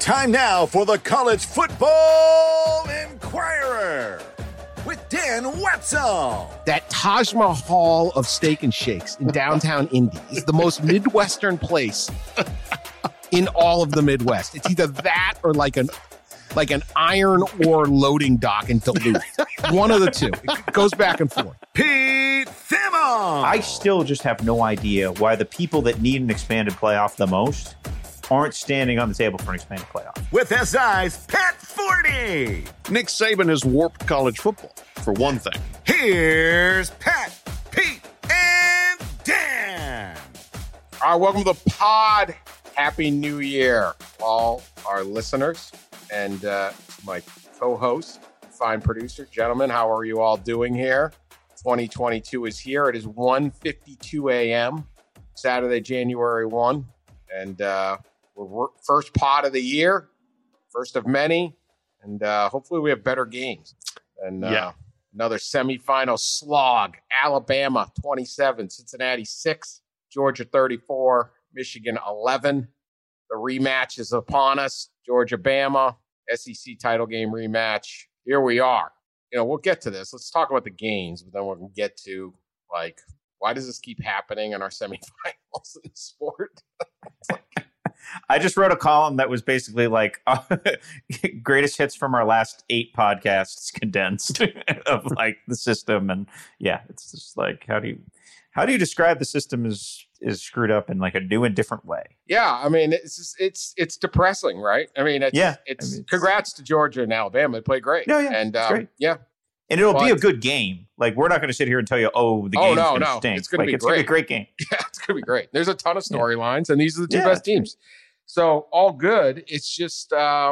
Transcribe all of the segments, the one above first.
Time now for the College Football Inquirer with Dan Wetzel. That Taj Mahal of steak and shakes in downtown Indy is the most Midwestern place in all of the Midwest. It's either that or like an iron ore loading dock in Duluth. One of the two. It goes back and forth. Pete Thamel. I still just have no idea why the people that need an expanded playoff the most aren't standing on the table for an expanded playoff. With SI's Pat Forty. Nick Saban has warped college football, for one thing. Here's Pat, Pete, and Dan. All right, welcome to the pod. Happy New Year, all our listeners and my co-host, fine producer. Gentlemen, how are you all doing here? 2022 is here. It is 1:52 a.m., Saturday, January 1. And we're first pod of the year, first of many. And hopefully we have better games. And another semifinal slog. Alabama 27, Cincinnati 6, Georgia 34, Michigan 11. The rematch is upon us. Georgia-Bama, SEC title game rematch. Here we are. We'll get to this. Let's talk about the games, but then we're going to get to, why does this keep happening in our semifinals in sport? I just wrote a column that was basically like greatest hits from our last 8 podcasts condensed of the system. And yeah, it's just like, how do you describe the system is screwed up in a new and different way? Yeah. I mean, it's depressing, right? I mean, congrats to Georgia and Alabama. They played great. Yeah. And great. Yeah. And it'll be a good game. We're not going to sit here and tell you, the game's going to stink. It's going to be It's going to be a great game. Yeah, it's going to be great. There's a ton of storylines, and these are the two best teams. So all good. It's just,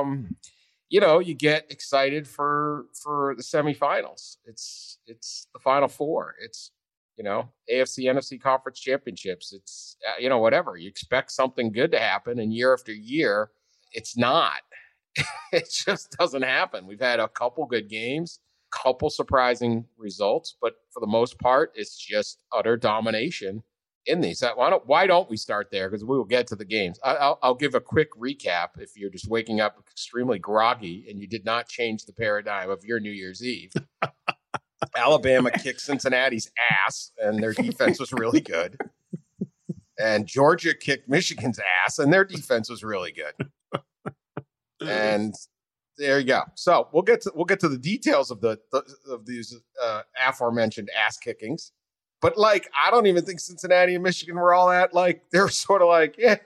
you get excited for the semifinals. It's the Final Four. It's, AFC, NFC conference championships. It's, whatever. You expect something good to happen, and year after year, it's not. It just doesn't happen. We've had a couple good games, couple surprising results, but for the most part, it's just utter domination in these. Why don't we start there? Because we will get to the games. I'll give a quick recap if you're just waking up extremely groggy and you did not change the paradigm of your New Year's Eve. Alabama kicked Cincinnati's ass, and their defense was really good. And Georgia kicked Michigan's ass, and their defense was really good. And there you go. So we'll get to the details of these aforementioned ass kickings. But I don't even think Cincinnati and Michigan were all that they're sort of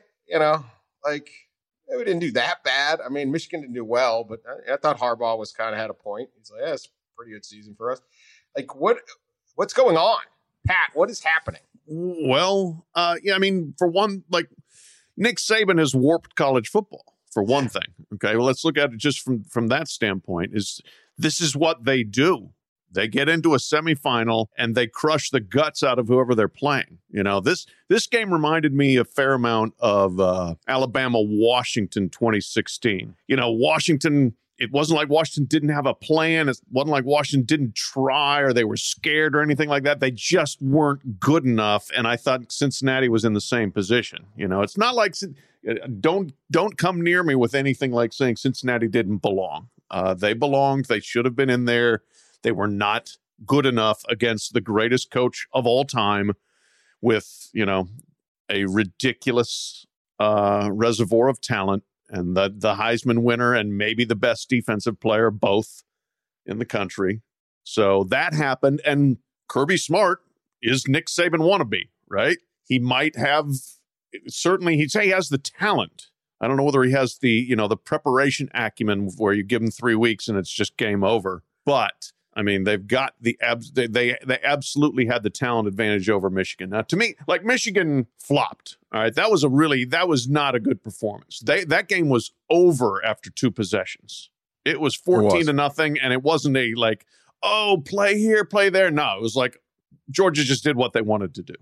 we didn't do that bad. I mean, Michigan didn't do well, but I thought Harbaugh was kind of had a point. He's like, it's a pretty good season for us. What's going on, Pat? What is happening? Well, I mean, for one, Nick Saban has warped college football. For one thing, okay, well, let's look at it just from that standpoint. This is what they do. They get into a semifinal and they crush the guts out of whoever they're playing. This game reminded me a fair amount of Alabama-Washington 2016. Washington, it wasn't like Washington didn't have a plan. It wasn't like Washington didn't try or they were scared or anything like that. They just weren't good enough. And I thought Cincinnati was in the same position. It's not like don't come near me with anything like saying Cincinnati didn't belong. They belonged. They should have been in there. They were not good enough against the greatest coach of all time with, a ridiculous reservoir of talent and the Heisman winner and maybe the best defensive player, both in the country. So that happened. And Kirby Smart is Nick Saban wannabe, right? He might have, certainly he'd say he has the talent. I don't know whether he has the preparation acumen where you give him 3 weeks and it's just game over. But I mean, they've got they absolutely had the talent advantage over Michigan. Now, to me, Michigan flopped. All right, that was not a good performance. That game was over after 2 possessions. It was 14-0, and it wasn't play here, play there. No, it was Georgia just did what they wanted to do,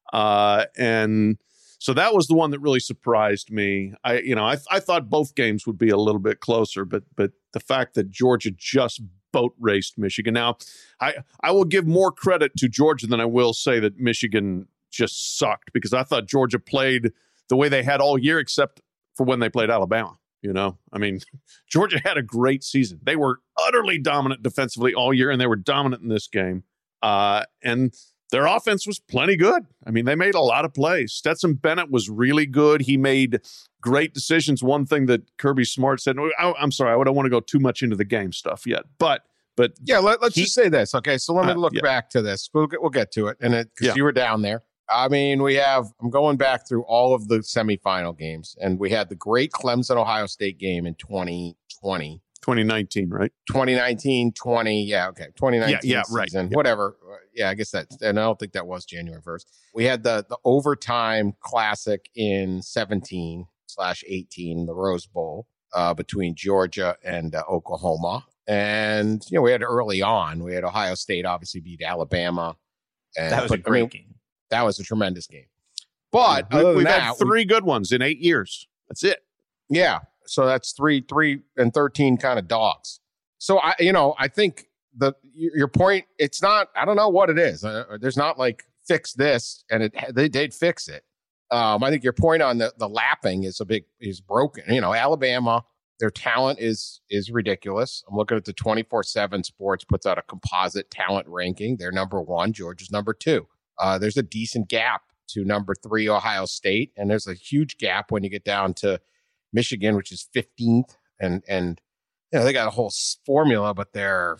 and so that was the one that really surprised me. I thought both games would be a little bit closer, but the fact that Georgia just boat raced Michigan. Now, I will give more credit to Georgia than I will say that Michigan just sucked, because I thought Georgia played the way they had all year except for when they played Alabama. You know, I mean, Georgia had a great season. They were utterly dominant defensively all year, and they were dominant in this game. And their offense was plenty good. I mean, they made a lot of plays. Stetson Bennett was really good. He made great decisions. One thing that Kirby Smart said, I'm sorry, I don't want to go too much into the game stuff yet, but yeah, let's just say this. Okay, so let me look back to this. We'll get to it, and because you were down there. I mean, I'm going back through all of the semifinal games, and we had the great Clemson-Ohio State game in 2020. 2019, right? 2019, 20, yeah, okay. 2019 right. season, whatever. Yeah, I guess and I don't think that was January 1st. We had the overtime classic in 17/18, the Rose Bowl, between Georgia and Oklahoma. And, we had early on, we had Ohio State obviously beat Alabama. And, that was a great game. That was a tremendous game. But we've had 3 good ones in 8 years. That's it. Yeah. So that's 3 and 13 kind of dogs. So I think your point, it's not, I don't know what it is. There's not like fix this and they'd fix it. I think your point on the lapping is broken. Alabama, their talent is ridiculous. I'm looking at the 24/7 Sports puts out a composite talent ranking. They're number 1. Georgia's number 2. There's a decent gap to number 3, Ohio State. And there's a huge gap when you get down to Michigan, which is 15th. And they got a whole formula, but they're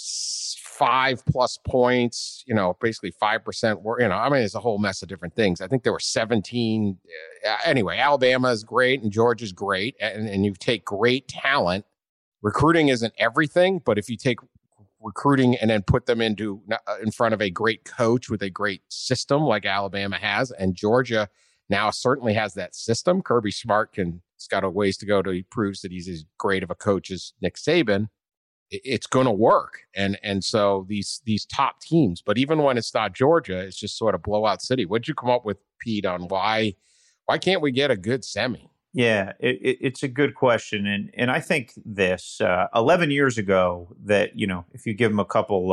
5+ points, basically 5% were, it's a whole mess of different things. I think there were 17. Anyway, Alabama is great and Georgia's great. And you take great talent. Recruiting isn't everything, but if you take recruiting and then put them in front of a great coach with a great system like Alabama has, and Georgia now certainly has that system. Kirby Smart he's got a ways to go till he proves that he's as great of a coach as Nick Saban. It's going to work. And so these top teams, but even when it's not Georgia, it's just sort of blowout city. What'd you come up with, Pete, on why can't we get a good semi? Yeah, it's a good question. And I think this 11 years ago that, if you give them a couple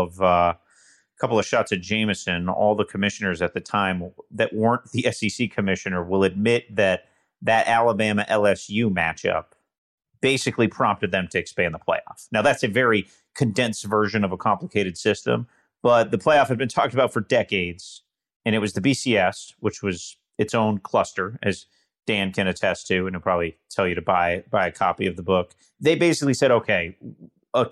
of shots at Jameson, all the commissioners at the time that weren't the SEC commissioner will admit that Alabama LSU matchup basically prompted them to expand the playoff. Now, that's a very condensed version of a complicated system, but the playoff had been talked about for decades, and it was the BCS, which was its own cluster, as Dan can attest to, and he'll probably tell you to buy a copy of the book. They basically said, okay, a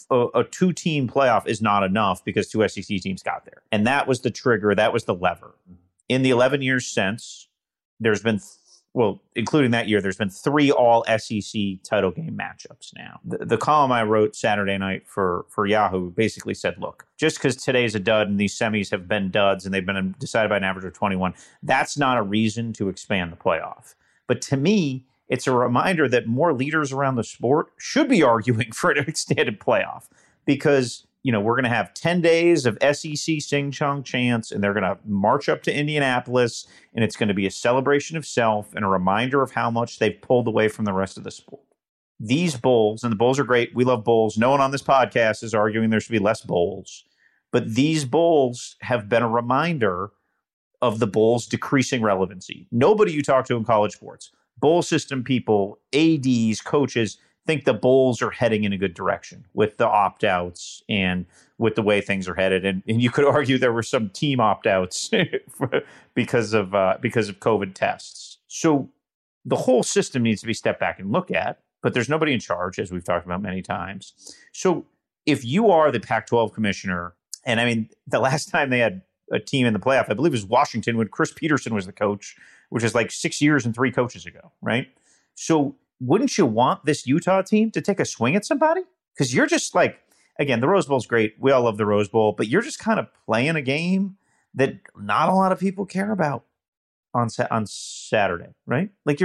2-team playoff is not enough because 2 SEC teams got there. And that was the trigger. That was the lever. In the 11 years since, there's been, including that year, there's been 3 all SEC title game matchups now. The column I wrote Saturday night for Yahoo basically said, look, just because today's a dud and these semis have been duds and they've been decided by an average of 21, that's not a reason to expand the playoff. But to me, it's a reminder that more leaders around the sport should be arguing for an extended playoff because, we're going to have 10 days of SEC sing chong chants and they're going to march up to Indianapolis and it's going to be a celebration of self and a reminder of how much they've pulled away from the rest of the sport. These bowls, and the bowls are great. We love bowls. No one on this podcast is arguing there should be less bowls, but these bowls have been a reminder of the bowls' decreasing relevancy. Nobody you talk to in college sports, bowl system people, ADs, coaches, think the bowls are heading in a good direction with the opt-outs and with the way things are headed. And you could argue there were some team opt-outs because of COVID tests. So the whole system needs to be stepped back and look at, but there's nobody in charge, as we've talked about many times. So if you are the Pac-12 commissioner, and I mean, the last time they had a team in the playoff, I believe it was Washington when Chris Peterson was the coach, which is like 6 years and 3 coaches ago, right? So wouldn't you want this Utah team to take a swing at somebody? Because you're just like, again, the Rose Bowl's great. We all love the Rose Bowl, but you're just kind of playing a game that not a lot of people care about on Saturday, right? Like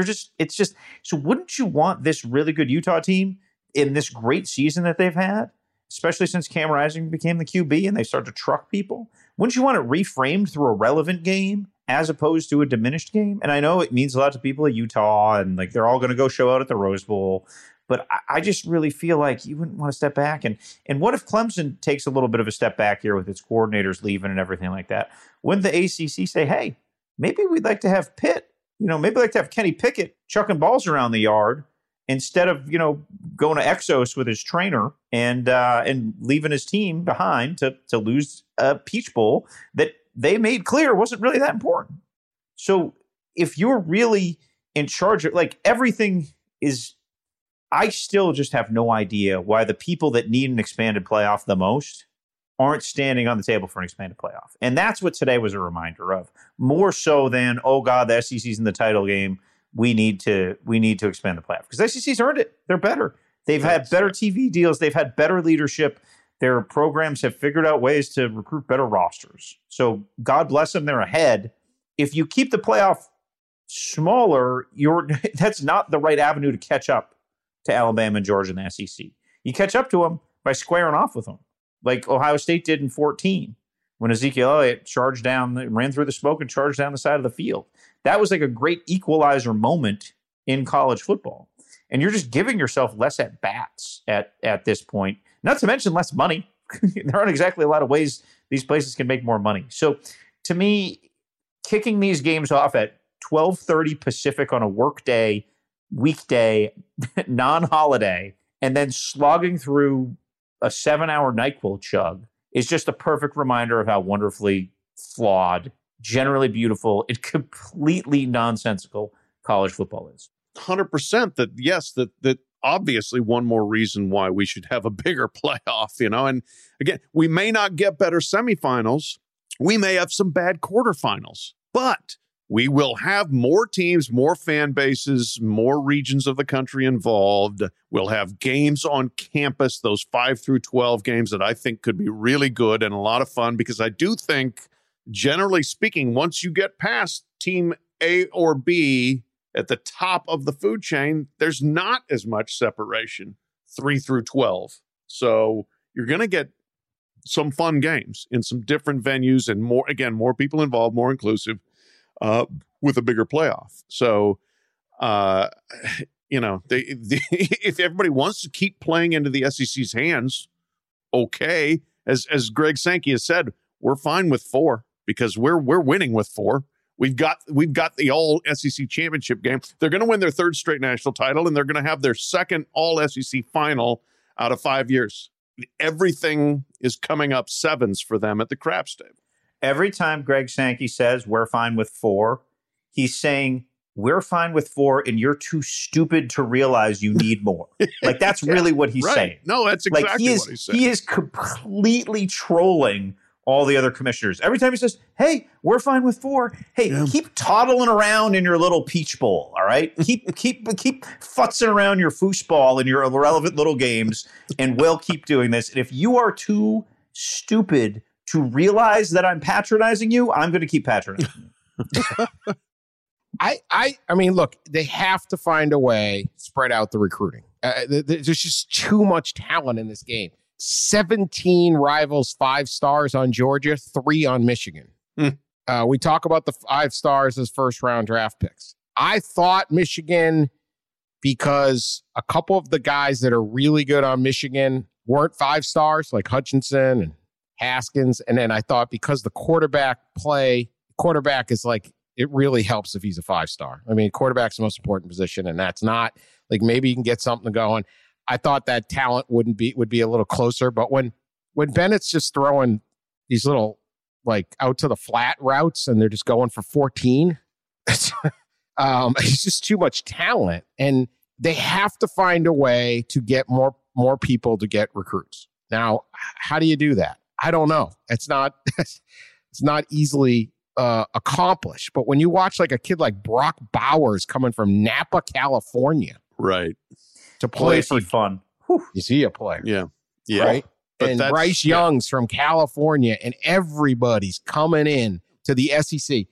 so wouldn't you want this really good Utah team in this great season that they've had, especially since Cam Rising became the QB and they start to truck people? Wouldn't you want it reframed through a relevant game as opposed to a diminished game? And I know it means a lot to people at Utah and like they're all going to go show out at the Rose Bowl. But I just really feel like you wouldn't want to step back. And what if Clemson takes a little bit of a step back here with its coordinators leaving and everything like that? Wouldn't the ACC say, hey, maybe we'd like to have Pitt, maybe we'd like to have Kenny Pickett chucking balls around the yard instead of, going to Exos with his trainer and leaving his team behind to lose a Peach Bowl that they made clear wasn't really that important. So if you're really in charge of, like, everything is, I still just have no idea why the people that need an expanded playoff the most aren't standing on the table for an expanded playoff. And that's what today was a reminder of, more so than, oh God, the SEC's in the title game. We need to expand the playoff, because the SEC's earned it. They're better. They've had better TV deals. They've had better leadership. Their programs have figured out ways to recruit better rosters. So God bless them. They're ahead. If you keep the playoff smaller, that's not the right avenue to catch up to Alabama and Georgia in the SEC. You catch up to them by squaring off with them, like Ohio State did in 2014 when Ezekiel Elliott ran through the smoke and charged down the side of the field. That was like a great equalizer moment in college football. And you're just giving yourself less at bats at this point, not to mention less money. There aren't exactly a lot of ways these places can make more money. So to me, kicking these games off at 12:30 Pacific on a workday, weekday, non-holiday, and then slogging through a 7-hour NyQuil chug is just a perfect reminder of how wonderfully flawed, generally beautiful, and completely nonsensical college football is. 100% that obviously one more reason why we should have a bigger playoff, and again, we may not get better semifinals. We may have some bad quarterfinals, but we will have more teams, more fan bases, more regions of the country involved. We'll have games on campus, those 5 through 12 games that I think could be really good and a lot of fun, because I do think, generally speaking, once you get past team A or B at the top of the food chain, there's not as much separation 3 through 12. So you're going to get some fun games in some different venues and more people involved, more inclusive, with a bigger playoff. So, if everybody wants to keep playing into the SEC's hands, okay. As Greg Sankey has said, we're fine with 4 because we're winning with 4. We've got the all SEC championship game. They're going to win their 3rd straight national title, and they're going to have their 2nd all SEC final out of 5 years. Everything is coming up 7s for them at the craps table. Every time Greg Sankey says we're fine with 4, he's saying we're fine with 4 and you're too stupid to realize you need more. Like, that's really what he's saying. No, that's exactly what he's saying. He is completely trolling all the other commissioners. Every time he says, hey, we're fine with 4. Hey, keep toddling around in your little Peach Bowl, all right? Keep futzing around your foosball in your irrelevant little games, and we'll keep doing this. And if you are too stupid to realize that I'm patronizing you, I'm going to keep patronizing you. I mean, look, they have to find a way to spread out the recruiting. There's just too much talent in this game. 17 rivals 5 stars on Georgia, 3 on Michigan. We talk about the 5 stars as first-round draft picks. I thought Michigan, because a couple of the guys that are really good on Michigan weren't 5 stars, like Hutchinson and Haskins. And then I thought, because the quarterback is like, it really helps if he's a 5-star. I mean, quarterback's the most important position, and that's not, like, maybe you can get something going. I thought that talent would be a little closer, but when Bennett's just throwing these little, like, out to the flat routes and they're just going for 14, it's just too much talent, and they have to find a way to get more people to get recruits. Now, how do you do that? I don't know. It's not easily accomplished. But when you watch, like, a kid like Brock Bowers coming from Napa, California, right, to play for fun, is he a player? Yeah, right. But and Bryce Young's from California, and everybody's coming in to the SEC.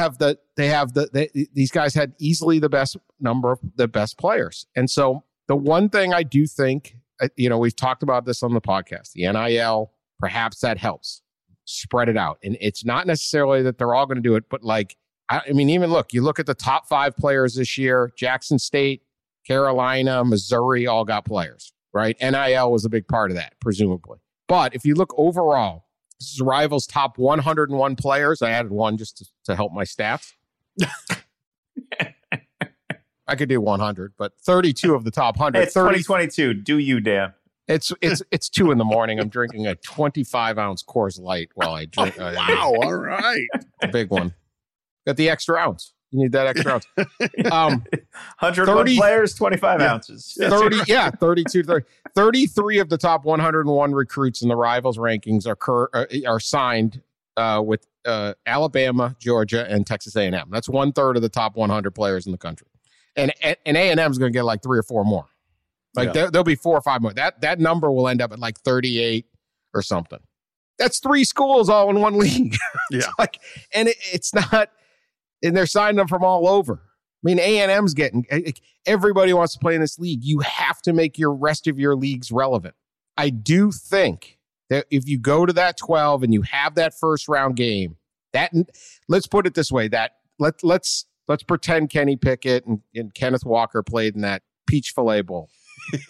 These guys had easily the best number of the best players. And so the one thing I do think, we've talked about this on the podcast, the NIL, perhaps that helps spread it out. And it's not necessarily that they're all going to do it, but, like, I mean, even you look at the top 5 players this year, Jackson State, Carolina, Missouri, all got players, right? NIL was a big part of that, presumably. But if you look overall, this is Rivals' top 101 players. I added one just to help my stats. I could do 100, but 32 of the top 100. It's 2022. Do you, Dan? It's 2 in the morning. I'm drinking a 25-ounce Coors Light while I drink. Wow. All right. The big one. Got the extra ounce. You need that extra ounce. 101 players, 25 ounces. 32, 30. 33 of the top 101 recruits in the Rivals rankings are signed with Alabama, Georgia, and Texas A&M. That's 1/3 of the top 100 players in the country. And A&M is going to get like 3 or 4 more. Like there'll be 4 or 5 more. That number will end up at like 38 or something. That's 3 schools all in one league. It's not, and they're signing them from all over. I mean, A&M's getting, everybody wants to play in this league. You have to make your rest of your leagues relevant. I do think that if you go to that 12 and you have that first round game, let's put it this way, that let's pretend Kenny Pickett and Kenneth Walker played in that peach fillet bowl. Is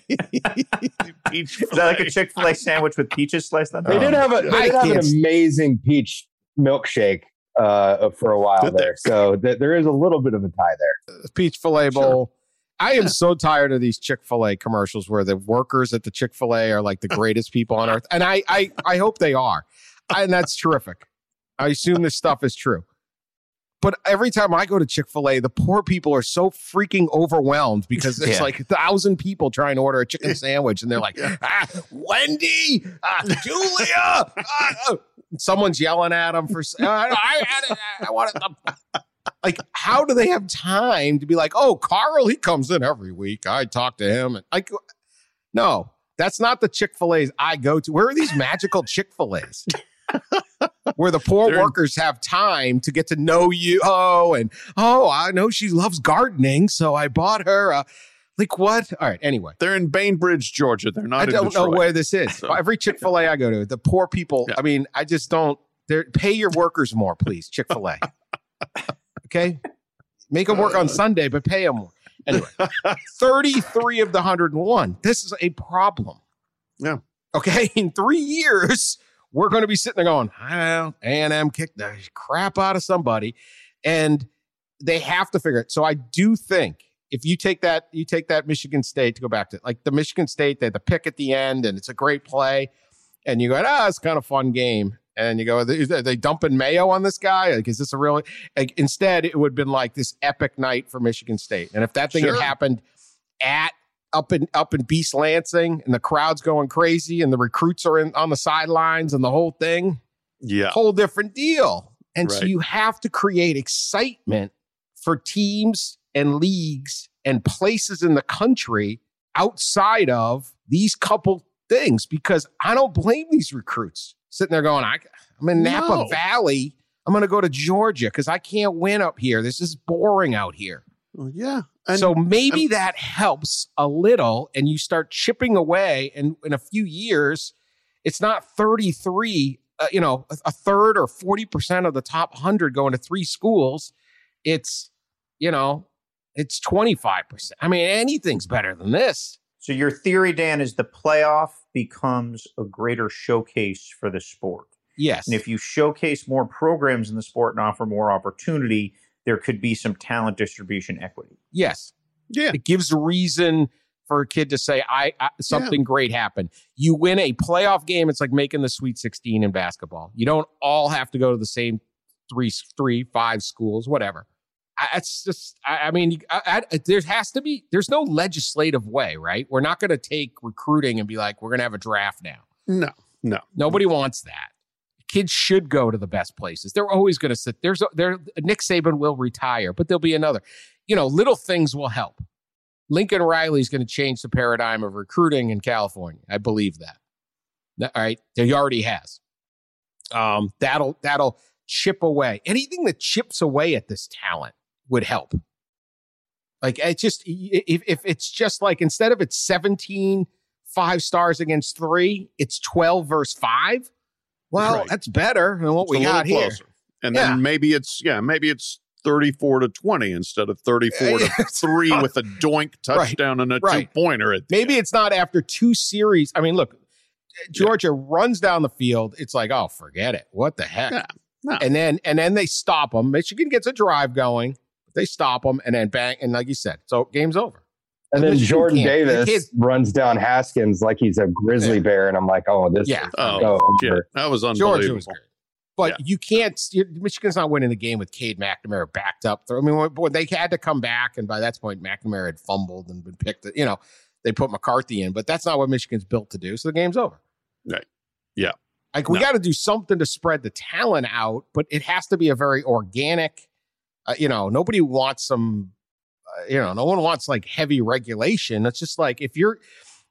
that like a Chick-fil-A sandwich with peaches sliced on top? They did have an amazing peach milkshake for a while there. So there is a little bit of a tie there. Peach fillet bowl. I am so tired of these Chick-fil-A commercials where the workers at the Chick-fil-A are like the greatest people on earth. And I hope they are. And that's terrific. I assume this stuff is true. But every time I go to Chick-fil-A, the poor people are so freaking overwhelmed because there's like 1,000 people trying to order a chicken sandwich. And they're like, Wendy, Julia. Someone's yelling at them for, I want it. Like, how do they have time to be like, oh, Carl, he comes in every week. I talk to him. And like, no, that's not the Chick-fil-A's I go to. Where are these magical Chick-fil-A's? Where the poor workers have time to get to know you. I know she loves gardening, so I bought her like what? All right, anyway. They're in Bainbridge, Georgia. They're not in Detroit. I don't know where this is. So. Every Chick-fil-A I go to, the poor people, I mean, I just don't, pay your workers more, please, Chick-fil-A. Okay? Make them work on Sunday, but pay them more. Anyway, 33 of the 101. This is a problem. Yeah. Okay, in 3 years, we're going to be sitting there going, A&M kicked the crap out of somebody, and they have to figure it. So I do think if you take that Michigan State, to go back to like the Michigan State, they had the pick at the end, and it's a great play, and you go, it's kind of a fun game. And you go, are they dumping mayo on this guy? Like, is this a real? Like, instead, it would have been like this epic night for Michigan State. And if that thing had happened up in Beast Lansing, and the crowd's going crazy, and the recruits are on the sidelines, and the whole thing, whole different deal. And so you have to create excitement for teams and leagues and places in the country outside of these couple things, because I don't blame these recruits sitting there going, I'm in Napa Valley. I'm going to go to Georgia because I can't win up here. This is boring out here. Well, yeah. So maybe that helps a little, and you start chipping away. And in a few years, it's not 33, a third or 40% of the top 100 going to 3 schools. It's 25%. I mean, anything's better than this. So your theory, Dan, is the playoff becomes a greater showcase for the sport. Yes. And if you showcase more programs in the sport and offer more opportunity, there could be some talent distribution equity. Yes. Yeah. It gives a reason for a kid to say, something great happened. You win a playoff game, it's like making the Sweet 16 in basketball. You don't all have to go to the same 5 schools, whatever. It's just, there's no legislative way, right? We're not going to take recruiting and be like, we're going to have a draft now. No. Nobody wants that. Kids should go to the best places. They're always going to sit. Nick Saban will retire, but there'll be another. Little things will help. Lincoln Riley's going to change the paradigm of recruiting in California. I believe that. All right. He already has. That'll chip away. Anything that chips away at this talent would help. Like, if it's just like, instead of it's 17 5 stars against 3, it's 12 versus 5. Well, that's better than what we got here. And then maybe it's 34-20 instead of 34-3 with a doink touchdown and a 2-pointer. Maybe it's not after 2 series. I mean, look, Georgia runs down the field. It's like, oh, forget it. What the heck? Yeah. No. And then they stop them. Michigan gets a drive going. They stop them and then bang. And like you said, so game's over. And then Jordan Davis runs down Haskins like he's a grizzly bear. And I'm like, oh, this is over. That was unbelievable. Georgia was great. But you can't, Michigan's not winning the game with Cade McNamara backed up. I mean, when they had to come back, and by that point, McNamara had fumbled and been picked, they put McCarthy in, but that's not what Michigan's built to do. So the game's over. Right. Yeah. Like, we got to do something to spread the talent out, but it has to be a very organic, nobody wants some, no one wants like heavy regulation. It's just like, if you're,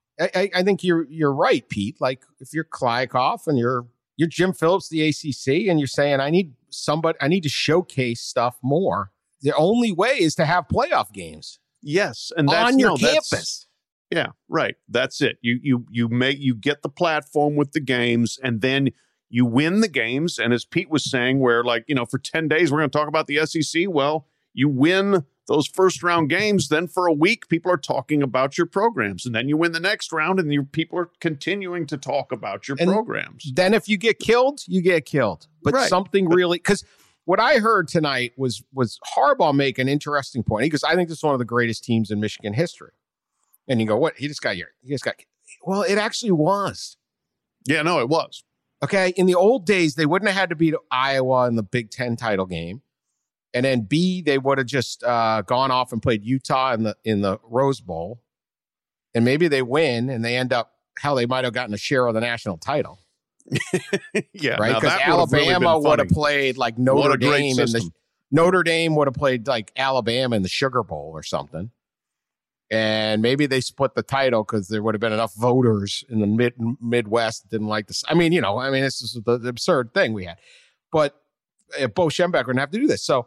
I think you're right, Pete. Like, if you're Kliavkoff and you're Jim Phillips, the ACC, and you're saying, I need to showcase stuff more. The only way is to have playoff games. Yes. And that's on your campus. Yeah, right. That's it. You get the platform with the games, and then you win the games. And as Pete was saying, where for 10 days, we're going to talk about the SEC. Well, you win those first round games. Then for a week, people are talking about your programs. And then you win the next round, and people are continuing to talk about your programs. Then if you get killed, you get killed. But something really, because what I heard tonight was Harbaugh make an interesting point. He goes, I think this is one of the greatest teams in Michigan history. And you go, what? He just got well, it actually was. Yeah, no, it was. Okay. In the old days, they wouldn't have had to beat Iowa in the Big Ten title game. And then B, they would have just gone off and played Utah in the Rose Bowl. And maybe they win and they end up, they might have gotten a share of the national title. Yeah. Right. Because Alabama would have played like Notre Dame. Notre Dame would have played like Alabama in the Sugar Bowl or something. And maybe they split the title because there would have been enough voters in the Midwest that didn't like this. I mean, this is the absurd thing we had. But Bo Schembechler wouldn't have to do this. So,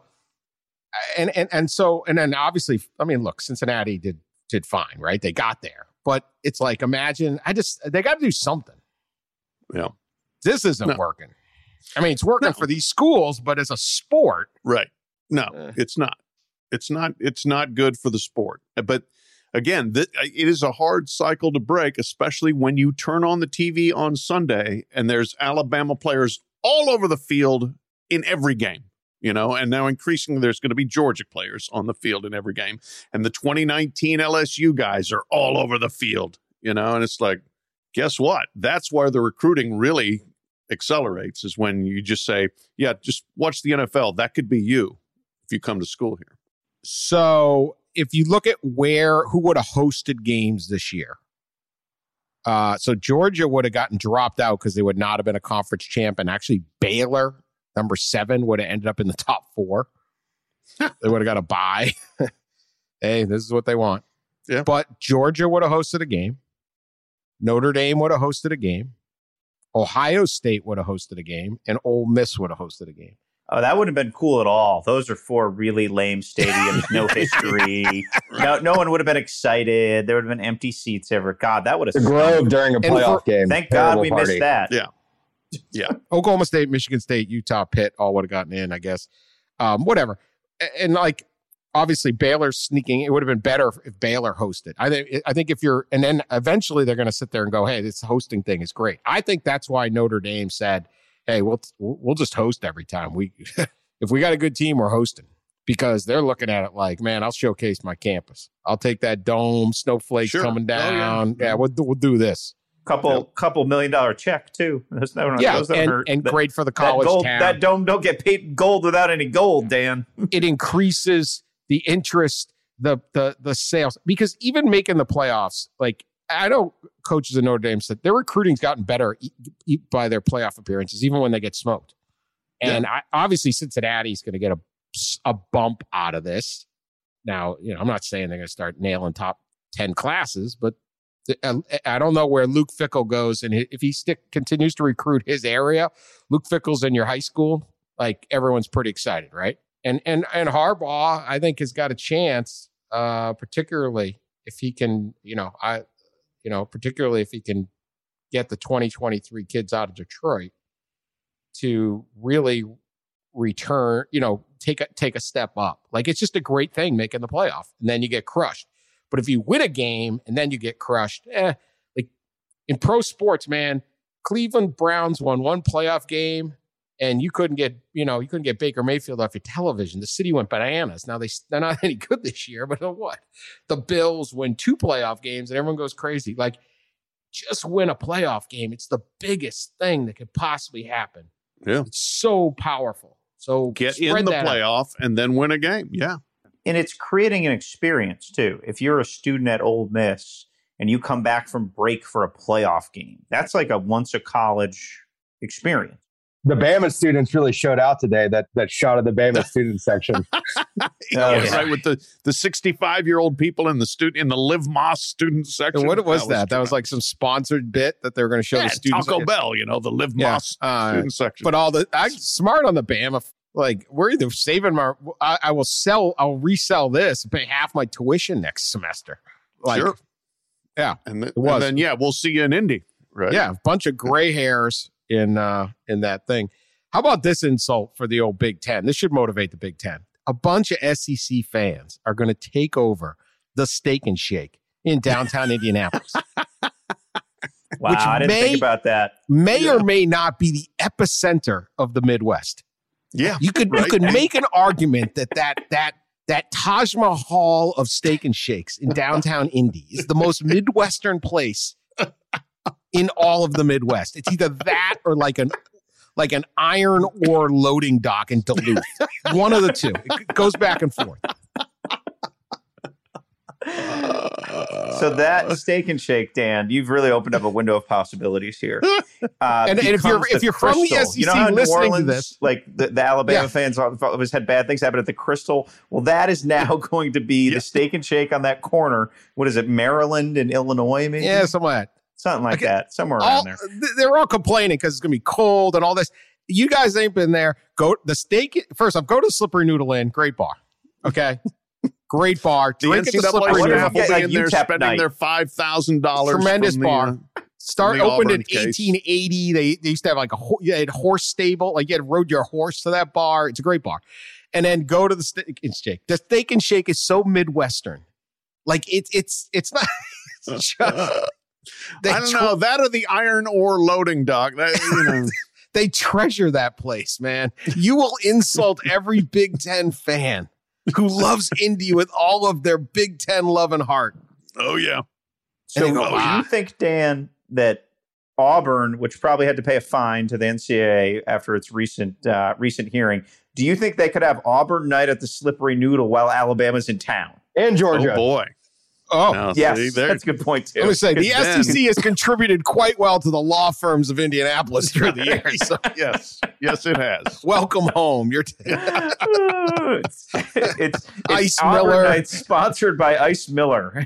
and then obviously, I mean, look, Cincinnati did fine, right? They got there. But it's like, imagine, they got to do something. Yeah. This isn't working. I mean, it's working for these schools, but as a sport. Right. No, it's not. It's not good for the sport. But again, it is a hard cycle to break, especially when you turn on the TV on Sunday and there's Alabama players all over the field in every game, and now increasingly there's going to be Georgia players on the field in every game. And the 2019 LSU guys are all over the field, and it's like, guess what? That's where the recruiting really accelerates, is when you just say, yeah, just watch the NFL. That could be you if you come to school here. So if you look at who would have hosted games this year, so Georgia would have gotten dropped out because they would not have been a conference champ. And actually Baylor, number 7, would have ended up in the top 4. They would have got a bye. Hey, this is what they want. Yeah. But Georgia would have hosted a game. Notre Dame would have hosted a game. Ohio State would have hosted a game. And Ole Miss would have hosted a game. Oh, that wouldn't have been cool at all. Those are 4 really lame stadiums, no history. No one would have been excited. There would have been empty seats ever. God, that would have... The Grove during a playoff game. Thank God we missed that. Yeah. Oklahoma State, Michigan State, Utah, Pitt all would have gotten in, I guess. Whatever. And like, obviously, Baylor's sneaking. It would have been better if Baylor hosted. I think if you're... And then eventually they're going to sit there and go, hey, this hosting thing is great. I think that's why Notre Dame said, hey, we'll just host every time. If we got a good team, we're hosting, because they're looking at it like, man, I'll showcase my campus. I'll take that dome, snowflakes coming down. Yeah, we'll do this. Couple $1 million check too. And great for the college town. That dome don't get paid gold without any gold, Dan. It increases the interest, the sales, because even making the playoffs, like, I know coaches in Notre Dame said their recruiting's gotten better by their playoff appearances, even when they get smoked. And obviously Cincinnati's going to get a bump out of this. Now, I'm not saying they're going to start nailing top 10 classes, but I don't know where Luke Fickell goes. And if he continues to recruit his area, Luke Fickell's in your high school, like, everyone's pretty excited, right? And Harbaugh, I think, has got a chance, particularly if he can, particularly if he can get the 2023 kids out of Detroit to really return, take a step up. Like, it's just a great thing making the playoff, and then you get crushed. But if you win a game and then you get crushed, like in pro sports, man, Cleveland Browns won one playoff game and you couldn't get Baker Mayfield off your television. The city went bananas. Now they're not any good this year, but what? The Bills win 2 playoff games and everyone goes crazy. Like, just win a playoff game. It's the biggest thing that could possibly happen. Yeah. It's so powerful. So get in the playoff and then win a game. Yeah. And it's creating an experience, too. If you're a student at Ole Miss and you come back from break for a playoff game, that's like a once-a-college experience. The Bama students really showed out today, that shot of the Bama student section. Right, with the 65-year-old people in the Liv Moss student section. And what was that? That was like some sponsored bit that they were going to show the students. Taco Bell, the Liv Moss student section. But I'm smart on the Bama. Like, we're either saving I'll resell this and pay half my tuition next semester. Like, sure. Yeah. And then we'll see you in Indy. Right. Yeah. A bunch of gray hairs in that thing. How about this insult for the old Big Ten? This should motivate the Big Ten. A bunch of SEC fans are going to take over the Steak and Shake in downtown Indianapolis. Wow, I didn't think about that. May or may not be the epicenter of the Midwest. Yeah, you could make an argument that Taj Mahal of Steak and Shakes in downtown Indy is the most Midwestern place in all of the Midwest. It's either that or like an iron ore loading dock in Duluth. One of the two. It goes back and forth. So that Steak and Shake, Dan, you've really opened up a window of possibilities here. And if you're from the SEC, you know how listening New Orleans, to this, like the Alabama fans always had bad things happen at the Crystal. Well, that is now going to be the Steak and Shake on that corner. What is it, Maryland and Illinois? Maybe something like that. Something like that, somewhere around there. They're all complaining because it's going to be cold and all this. You guys ain't been there. Go the steak. First off, go to Slippery Noodle Inn. Great bar. Okay. Great bar. Drink at the Slippery Noodle. Will be in there spending their $5,000. Tremendous bar. Opened in 1880. They used to have like you had horse stable. Like you had rode your horse to that bar. It's a great bar. And then go to the Steak and Shake. The Steak and Shake is so Midwestern. Like it's not. It's just, I don't know, that or the iron ore loading dock. They treasure that place, man. You will insult every Big Ten fan who loves Indy with all of their Big Ten love and heart. Oh, yeah. So do you think, Dan, that Auburn, which probably had to pay a fine to the NCAA after its recent hearing, do you think they could have Auburn night at the Slippery Noodle while Alabama's in town? And Georgia. Oh, boy. Oh, yes, that's a good point, too. Let me say, the SEC has contributed quite well to the law firms of Indianapolis through the years. So. Yes, it has. Welcome home. It's Ice Auburn Miller. Night, sponsored by Ice Miller.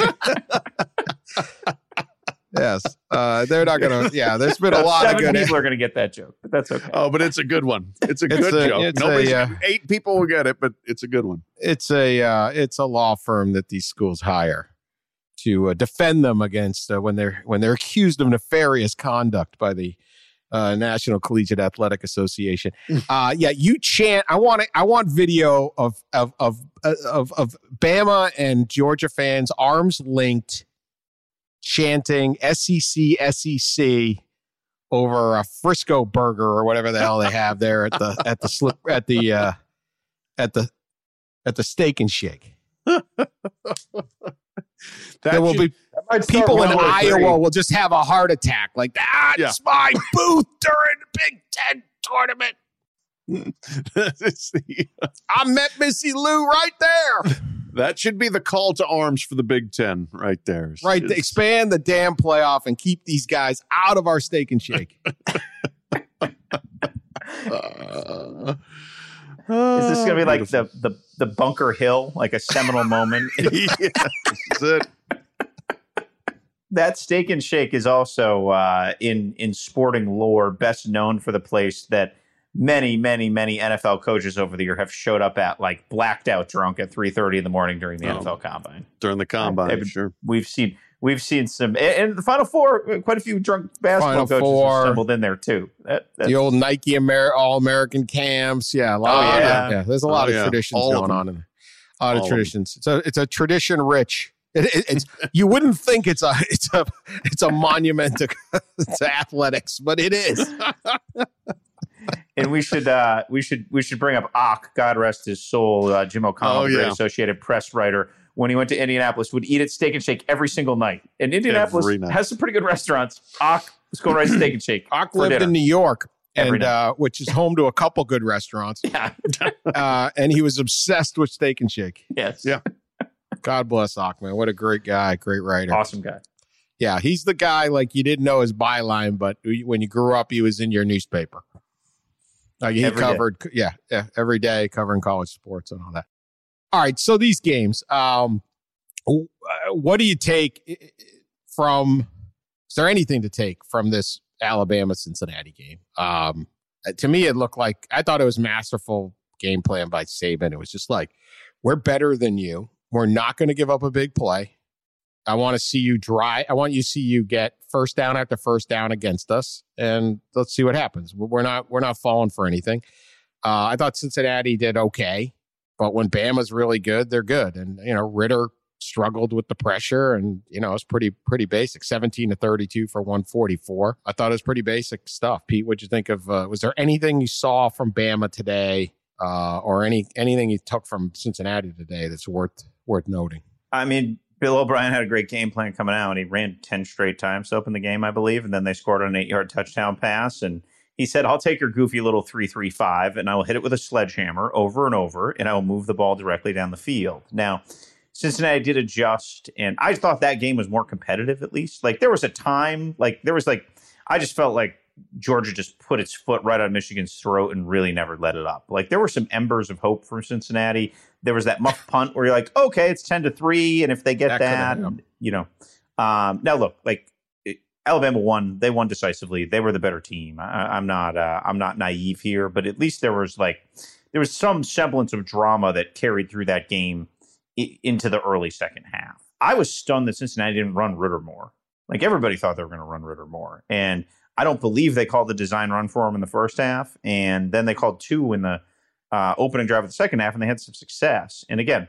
Yes. They're not going to. Yeah, there's been a lot of good. People are going to get that joke, but that's okay. Oh, but it's a good one. It's a good joke. 8 people will get it, but it's a good one. It's a law firm that these schools hire to defend them against when they're accused of nefarious conduct by the National Collegiate Athletic Association. You chant. I want video of Bama and Georgia fans arms linked, chanting SEC over a Frisco burger or whatever the hell they have there at the Steak and Shake. There will be people in Iowa will just have a heart attack like that's my booth during the Big Ten tournament. I met Missy Lou right there. That should be the call to arms for the Big Ten right there. Right. To expand the damn playoff and keep these guys out of our Steak and Shake. Is this going to be like the Bunker Hill, like a seminal moment? Yes, that's it. That Steak and Shake is also in sporting lore best known for the place that many NFL coaches over the year have showed up at, like blacked out drunk at 3:30 in the morning during the NFL Combine. During the Combine, sure. We've seen some, and the Final Four, quite a few drunk basketball coaches stumbled in there too. The old Nike All-American camps, a lot. There's a lot of traditions going on in there. A lot of traditions. It's a tradition rich. It's you wouldn't think it's a monument to athletics, but it is. And we should bring up Ock, God rest his soul, Jim O'Connell, the great Associated Press writer. When he went to Indianapolis, would eat at Steak and Shake every single night. And Indianapolis has some pretty good restaurants. Ock was going right to Steak and Shake. Ock lived in New York, which is home to a couple good restaurants. Yeah. And he was obsessed with Steak and Shake. Yes. Yeah. God bless Ock, man. What a great guy, great writer. Awesome guy. Yeah, he's the guy, like, you didn't know his byline, but when you grew up, he was in your newspaper. Like, he covered, every day, covering college sports and all that. All right, so these games, what do you take from? Is there anything to take from this Alabama-Cincinnati game? To me, it looked like, I thought it was masterful game plan by Saban. It was just like, we're better than you. We're not going to give up a big play. I want to see you I want you to see you get first down after first down against us, and let's see what happens. We're not falling for anything. I thought Cincinnati did okay. But when Bama's really good, they're good. And, Ritter struggled with the pressure and, it's pretty basic. 17-32 for 144. I thought it was pretty basic stuff. Pete, what'd you think of, was there anything you saw from Bama today or anything you took from Cincinnati today that's worth noting? I mean, Bill O'Brien had a great game plan coming out. He ran 10 straight times to open the game, I believe. And then they scored an 8-yard touchdown pass. And he said, I'll take your goofy little 3-3-5 and I will hit it with a sledgehammer over and over, and I will move the ball directly down the field. Now, Cincinnati did adjust, and I thought that game was more competitive, at least. Like, there was a time, I just felt like Georgia just put its foot right on Michigan's throat and really never let it up. Like, there were some embers of hope for Cincinnati. There was that muff punt where you're like, okay, it's 10-3, and if they get that now look, like, Alabama won. They won decisively. They were the better team. I'm not naive here, but at least there was some semblance of drama that carried through that game into the early second half. I was stunned that Cincinnati didn't run Ritter more. Like, everybody thought they were going to run Ritter more, and I don't believe they called the design run for him in the first half, and then they called 2 in the opening drive of the second half, and they had some success. And again,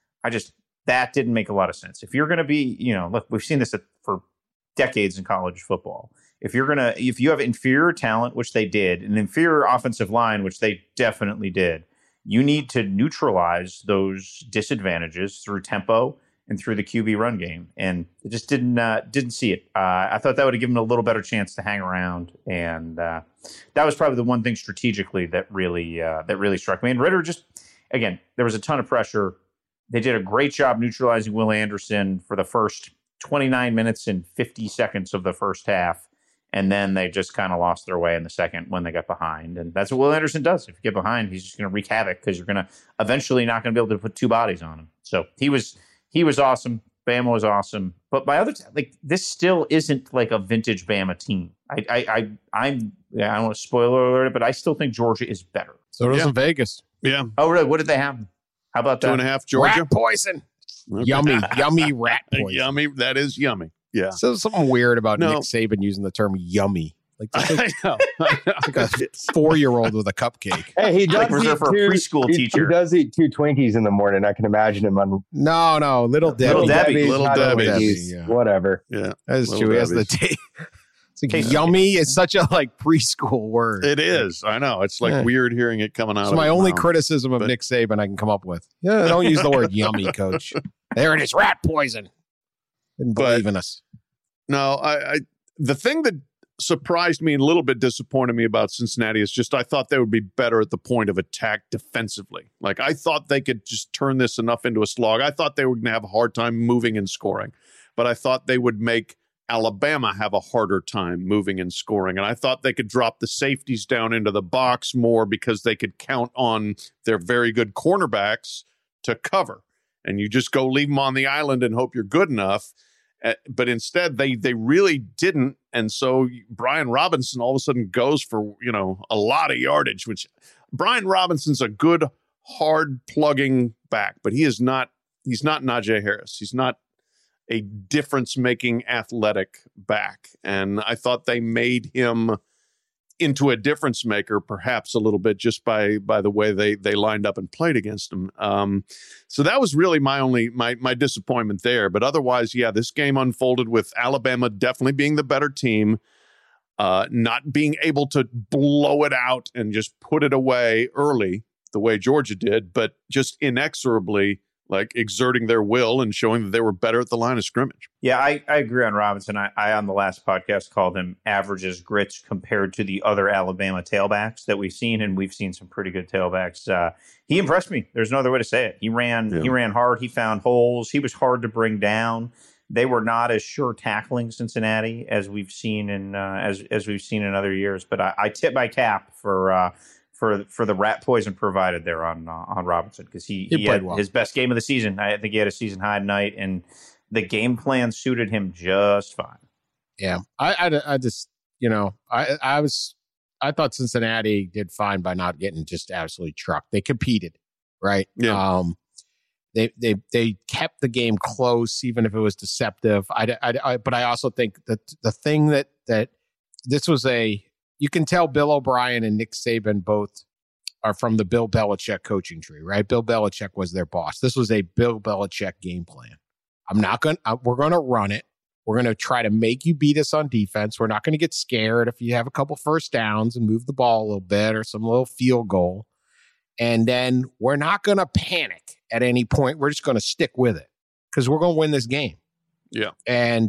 that didn't make a lot of sense. If you're going to be, look, we've seen this for decades in college football. If you have inferior talent, which they did, an inferior offensive line, which they definitely did, you need to neutralize those disadvantages through tempo and through the QB run game. And it just didn't see it. I thought that would have given them a little better chance to hang around. And that was probably the one thing strategically that really struck me. And Ritter again, there was a ton of pressure. They did a great job neutralizing Will Anderson for the first 29 minutes and 50 seconds of the first half. And then they just kind of lost their way in the second when they got behind. And that's what Will Anderson does. If you get behind, he's just going to wreak havoc because you're going to eventually not going to be able to put 2 bodies on him. So he was awesome. Bama was awesome. But my other this still isn't like a vintage Bama team. I don't want to spoiler alert, but I still think Georgia is better. So does Vegas. Yeah. Oh, really? What did they have? How about that? 2.5 Georgia. Rat poison. Okay. Yummy rat poison. Yummy. That is yummy. Yeah. So something weird about Nick Saban using the term yummy. I know. Like a 4-year-old with a cupcake. Hey, he does eat for a preschool teacher. He does eat 2 Twinkies in the morning. I can imagine him on. No, Little Debbie. Little Debbie. Yeah. Whatever. Yeah, that is true. He has the taste. It's like yummy is such a preschool word. It is. I know. It's weird hearing it coming out. It's my only criticism of Nick Saban I can come up with. Yeah, don't use the word yummy, coach. There it is. Rat poison. Didn't believe in us. No, the thing that surprised me and a little bit disappointed me about Cincinnati is just I thought they would be better at the point of attack defensively. Like, I thought they could just turn this enough into a slog. I thought they were going to have a hard time moving and scoring, but I thought they would make Alabama have a harder time moving and scoring. And I thought they could drop the safeties down into the box more because they could count on their very good cornerbacks to cover. And you just go leave them on the island and hope you're good enough. But instead, they really didn't. And so Brian Robinson all of a sudden goes for, a lot of yardage, which Brian Robinson's a good, hard plugging back, but he's not Najee Harris. He's not a difference-making athletic back. And I thought they made him into a difference maker, perhaps a little bit, just by the way they lined up and played against him. So that was really my disappointment there. But otherwise, this game unfolded with Alabama definitely being the better team. not being able to blow it out and just put it away early the way Georgia did, but just inexorably like exerting their will and showing that they were better at the line of scrimmage. Yeah, I agree on Robinson. I on the last podcast called him averages grits compared to the other Alabama tailbacks that we've seen, and we've seen some pretty good tailbacks. He impressed me. There's no other way to say it. He ran hard. He found holes. He was hard to bring down. They were not as sure tackling Cincinnati as we've seen in as we've seen in other years. But I tip my cap for the rat poison provided there on Robinson, because he had well. His best game of the season. I think he had a season high tonight, and the game plan suited him just fine. Yeah, I just I thought Cincinnati did fine by not getting just absolutely trucked. They competed, right? Yeah. They kept the game close, even if it was deceptive. But I also think that the thing that this was you can tell Bill O'Brien and Nick Saban both are from the Bill Belichick coaching tree, right? Bill Belichick was their boss. This was a Bill Belichick game plan. We're going to run it. We're going to try to make you beat us on defense. We're not going to get scared if you have a couple first downs and move the ball a little bit or some little field goal. And then we're not going to panic at any point. We're just going to stick with it because we're going to win this game. Yeah. And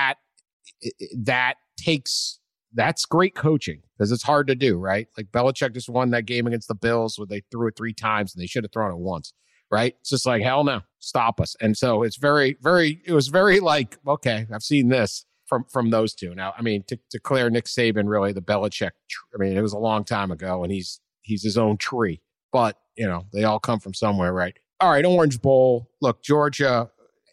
that's great coaching because it's hard to do, right? Like Belichick just won that game against the Bills where they threw it 3 times and they should have thrown it once, right? It's just like, hell no, stop us. And so it's it was very like, okay, I've seen this from those two. Now, I mean, to declare Nick Saban really the Belichick, it was a long time ago and he's his own tree. But, they all come from somewhere, right? All right, Orange Bowl. Look, Georgia,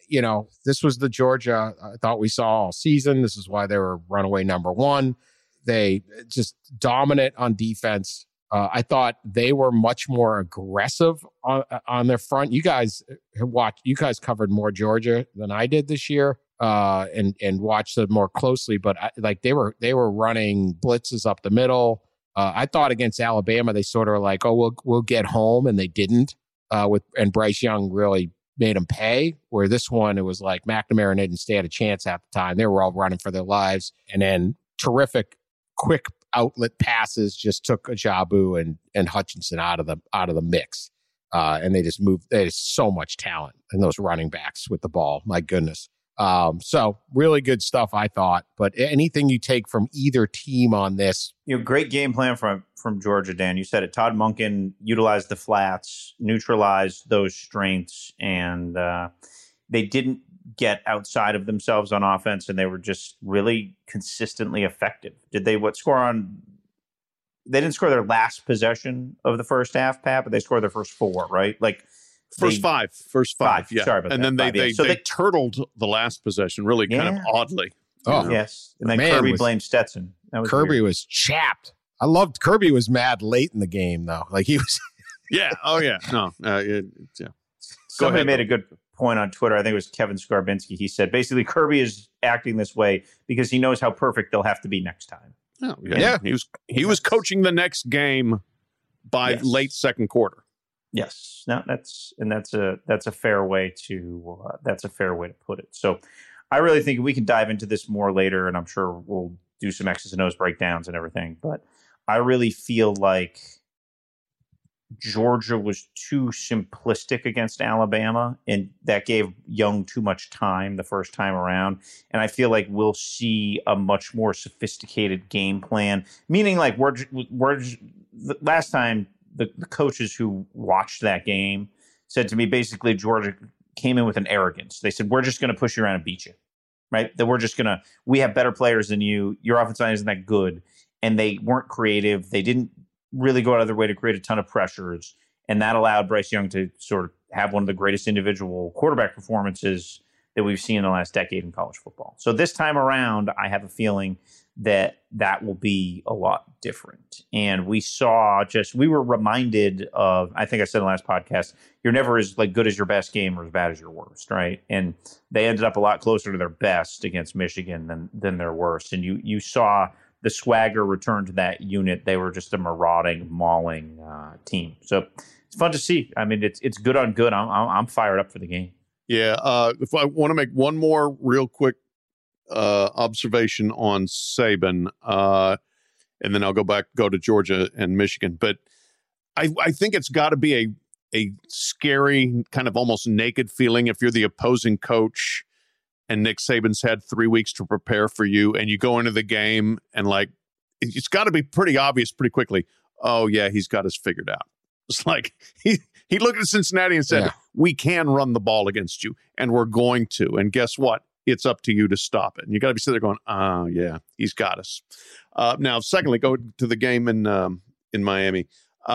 this was the Georgia I thought we saw all season. This is why they were runaway number one. They just dominant on defense. I thought they were much more aggressive on their front. You guys covered more Georgia than I did this year and watched them more closely. But they were running blitzes up the middle. I thought against Alabama, they sort of were like, oh, we'll get home. And they didn't and Bryce Young really made them pay, where this one, it was like McNamara didn't stand a chance at the time. They were all running for their lives. And then terrific, quick outlet passes just took Ajabu and Hutchinson out of the mix. And they just moved. There's so much talent in those running backs with the ball. My goodness. So really good stuff, I thought. But anything you take from either team on this? Great game plan from Georgia, Dan. You said it. Todd Monken utilized the flats, neutralized those strengths, and they didn't get outside of themselves on offense, and they were just really consistently effective. Did they score on? They didn't score their last possession of the first half, Pat, but they scored their first 4, right? Like. First five, yeah. Sorry about and that. then they turtled the last possession really kind of oddly. Oh, yes. And then Kirby blamed Stetson. Kirby was chapped. I loved Kirby was mad late in the game, though. Like he was. Yeah. Oh, yeah. No. Yeah. Somebody made a good point on Twitter. I think it was Kevin Skarbinski. He said basically Kirby is acting this way because he knows how perfect they'll have to be next time. Oh, yeah. He was coaching the next game by late second quarter. Yes, no, that's a fair way to put it. So, I really think we can dive into this more later, and I'm sure we'll do some X's and O's breakdowns and everything. But I really feel like Georgia was too simplistic against Alabama, and that gave Young too much time the first time around. And I feel like we'll see a much more sophisticated game plan. Meaning, like last time. The coaches who watched that game said to me, basically, Georgia came in with an arrogance. They said, we're just going to push you around and beat you, right? That we have better players than you. Your offensive line isn't that good. And they weren't creative. They didn't really go out of their way to create a ton of pressures. And that allowed Bryce Young to sort of have one of the greatest individual quarterback performances that we've seen in the last decade in college football. So this time around, I have a feeling that will be a lot different. And we were reminded of, I think I said in the last podcast, you're never as good as your best game or as bad as your worst, right? And they ended up a lot closer to their best against Michigan than their worst. And you saw the swagger return to that unit. They were just a marauding, mauling team. So it's fun to see. I mean, it's good on good. I'm fired up for the game. Yeah. If I want to make one more real quick observation on Saban, and then I'll go to Georgia and Michigan. But I think it's got to be a scary, kind of almost naked feeling if you're the opposing coach and Nick Saban's had 3 weeks to prepare for you, and you go into the game and like it's got to be pretty obvious pretty quickly. Oh yeah, he's got us figured out. It's like he looked at Cincinnati and said, "We can run the ball against you, and we're going to. And guess what? It's up to you to stop it." And you got to be sitting there going, "Oh yeah, he's got us." Now, secondly, go to the game in Miami.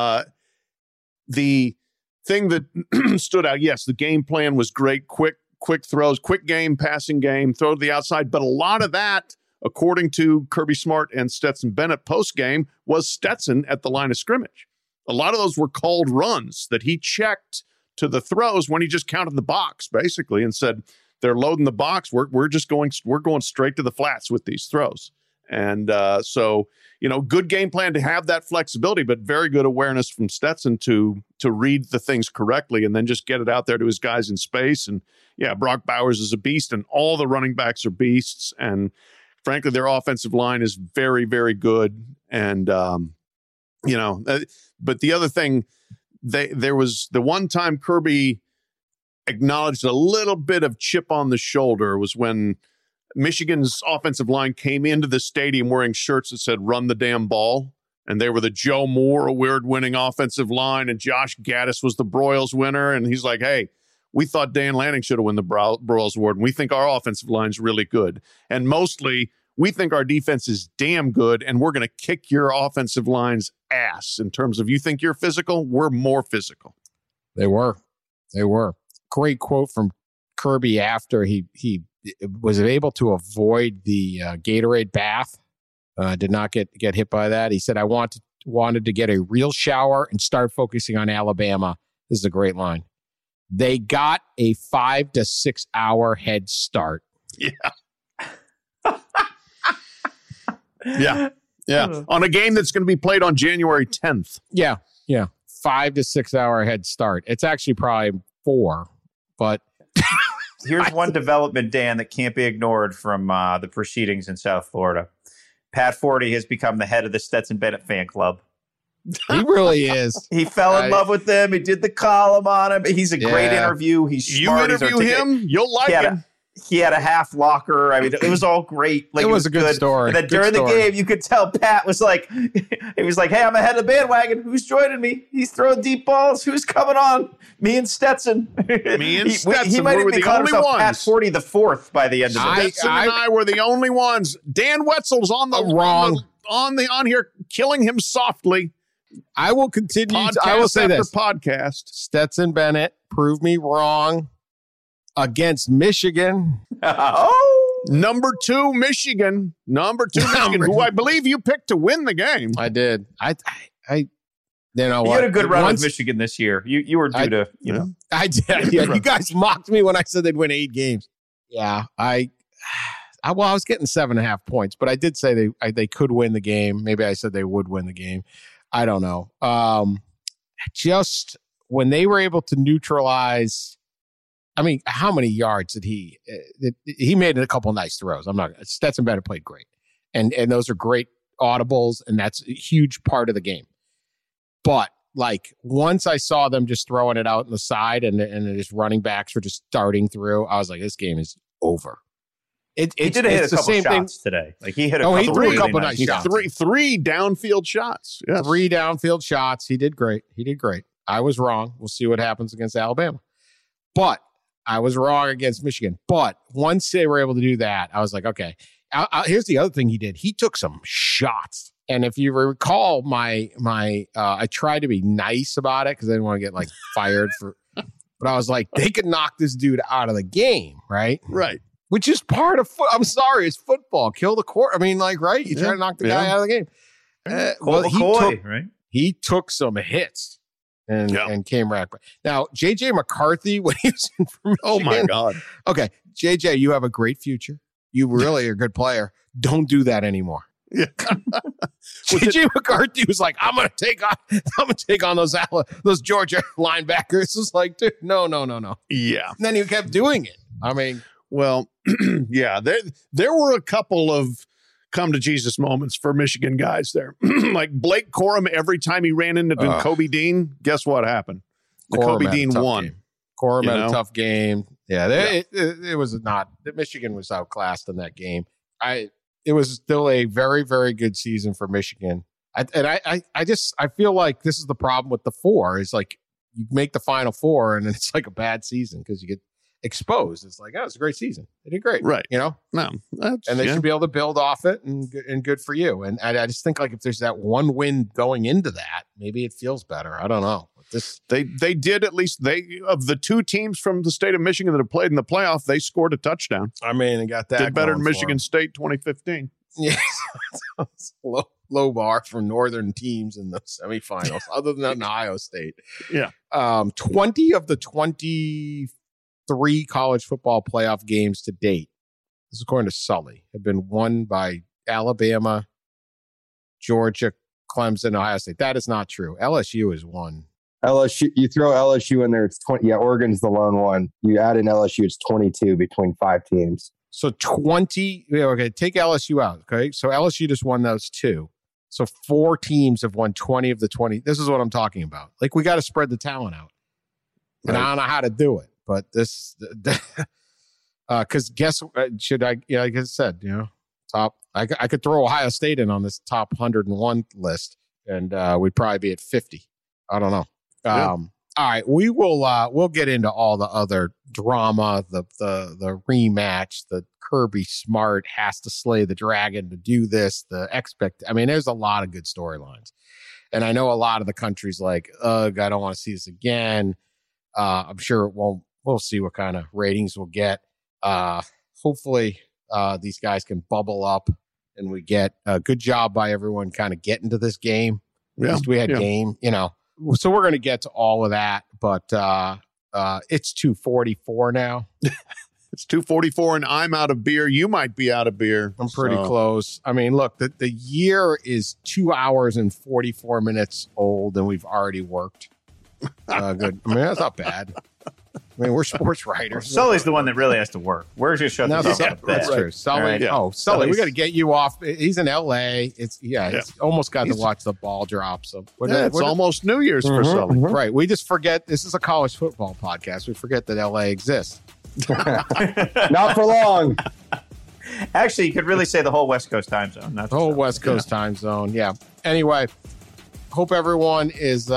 The thing that stood out, yes, the game plan was great. Quick throws, quick game, passing game, throw to the outside. But a lot of that, according to Kirby Smart and Stetson Bennett post game, was Stetson at the line of scrimmage. A lot of those were called runs that he checked to the throws when he just counted the box, basically, and said, they're loading the box. We're going straight to the flats with these throws. And so, good game plan to have that flexibility, but very good awareness from Stetson to read the things correctly and then just get it out there to his guys in space. And yeah, Brock Bowers is a beast and all the running backs are beasts. And frankly, their offensive line is very, very good. And, but the other thing, there was the one time Kirby acknowledged a little bit of chip on the shoulder was when Michigan's offensive line came into the stadium wearing shirts that said "Run the damn ball," and they were the Joe Moore award-winning offensive line, and Josh Gaddis was the Broyles winner, and he's like, "Hey, we thought Dan Lanning should have won the Broyles Award, and we think our offensive line's really good, and mostly we think our defense is damn good, and we're going to kick your offensive line's ass in terms of you think you're physical, we're more physical." They were. Great quote from Kirby after he was able to avoid the Gatorade bath. Did not get hit by that. He said, "I wanted to get a real shower and start focusing on Alabama." This is a great line. They got a 5 to 6 hour head start. Yeah. On a game that's going to be played on January 10th. Yeah. 5 to 6 hour head start. It's actually probably 4, but here's one development, Dan, that can't be ignored from the proceedings in South Florida. Pat Forty has become the head of the Stetson Bennett fan club. He really is. He fell in love with them. He did the column on him. He's a great interview. He's smart. You interview him, you'll like him. He had a half locker. I mean, it was all great. Like, it was a good story. And then during the game, you could tell Pat was like, he was like, "Hey, I'm ahead of the bandwagon. Who's joining me? He's throwing deep balls. Who's coming on? Me and Stetson." He might have been calling himself Pat Forty the Fourth by the end of it. Stetson and I were the only ones. Dan Wetzel's on the wrong on here, killing him softly. I will continue. I will say this: podcast. Stetson Bennett proved me wrong against Michigan. Number 2 Michigan, who I believe you picked to win the game. I did. I you had a good run with Michigan this year. You were due to, I did. Yeah, you guys mocked me when I said they'd win 8 games. Yeah, I was getting 7.5 points, but I did say they could win the game. Maybe I said they would win the game. I don't know. Just when they were able to neutralize. I mean, how many yards did he made a couple nice throws. Stetson Bennett played great. And those are great audibles, and that's a huge part of the game. But like once I saw them just throwing it out on the side and just running backs were just darting through, I was like, this game is over. He did hit a couple shots today. Like he hit a couple nice shots. Three downfield shots. Yes. 3 downfield shots. He did great. I was wrong. We'll see what happens against Alabama. But I was wrong against Michigan. But once they were able to do that, I was like, okay. Here's the other thing he did. He took some shots. And if you recall my I tried to be nice about it because I didn't want to get like fired but I was like, they could knock this dude out of the game, right? Right. Which is part of I'm sorry, it's football. Kill the court. I mean, like, right? You try to knock the guy out of the game. He took some hits. And came right back. Now, J.J. McCarthy, when he was in for Michigan, oh my God. Okay, J.J., you have a great future. You really are a good player. Don't do that anymore. Yeah. J.J. McCarthy was like, I'm gonna take on those Georgia linebackers. It's like, dude, no. Yeah. And then he kept doing it. I mean, Well, yeah, there were a couple of come to Jesus moments for Michigan guys there. Like Blake Corum, every time he ran into Kobe Dean, guess what happened? Kobe Dean won. Corum had a tough game. Yeah, it was not. Michigan was outclassed in that game. It was still a very, very good season for Michigan. I feel like this is the problem with the four. Is like you make the Final Four and it's like a bad season because you get exposed. It's like, oh, it's a great season. They did great, right? You know, no, and they should be able to build off it, and good for you. And I just think like if there's that one win going into that, maybe it feels better. I don't know. They did at least of the two teams from the state of Michigan that have played in the playoff, they scored a touchdown. I mean, they got that. Did better than Michigan State 2015. Yeah, low bar for northern teams in the semifinals, other than Ohio State. Yeah, 20 of the 23 college football playoff games to date, this is according to Sully, have been won by Alabama, Georgia, Clemson, Ohio State. That is not true. LSU has won. LSU, you throw LSU in there, it's 20. Yeah, Oregon's the lone one. You add in LSU, it's 22 between 5 teams. So 20. Okay, take LSU out. Okay, so LSU just won those 2. So 4 teams have won 20 of the 20. This is what I'm talking about. Like we got to spread the talent out, and I don't know how to do it. But this, because should I? Yeah, like I said, top. I could throw Ohio State in on this top 101 list, and we'd probably be at 50. I don't know. Yeah. All right, we will. We'll get into all the other drama, the rematch, the Kirby Smart has to slay the dragon to do this. I mean, there's a lot of good storylines, and I know a lot of the country's like, ugh, I don't want to see this again. I'm sure it won't. We'll see what kind of ratings we'll get. Hopefully, these guys can bubble up and we get a good job by everyone kind of getting to this game. At least we had game, So we're going to get to all of that, but it's 2:44 now. It's 2:44 and I'm out of beer. You might be out of beer. I'm pretty close. I mean, look, the year is 2 hours and 44 minutes old and we've already worked. Good. I mean, that's not bad. I mean, we're sports writers. Sully's the one that really has to work. We're just shut this up. That's true. Sully. Right. Yeah. Oh, Sully, we got to get you off. He's in LA. It's almost got to watch the ball drop. So it's almost New Year's for Sully. Right. We just forget this is a college football podcast. We forget that LA exists. Not for long. Actually, you could really say the whole West Coast time zone. The whole West Coast time zone. Yeah. Anyway, hope everyone is,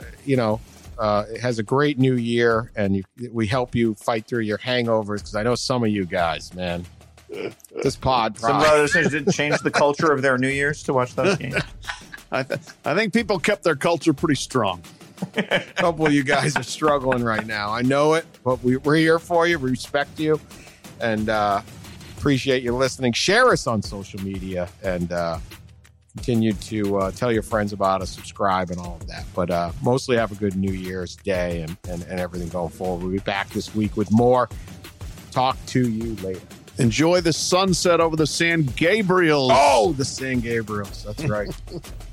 has a great new year, and we help you fight through your hangovers, because I know some of you guys, man, this pod some others didn't change the culture of their New Year's to watch those games. I think people kept their culture pretty strong. A couple of you guys are struggling right now. I know it, but we're here for you. We respect you, and appreciate you listening. Share us on social media, and continue to tell your friends about us, subscribe, and all of that. But mostly have a good New Year's Day and everything going forward. We'll be back this week with more. Talk to you later. Enjoy the sunset over the San Gabriels. Oh, the San Gabriels. That's right.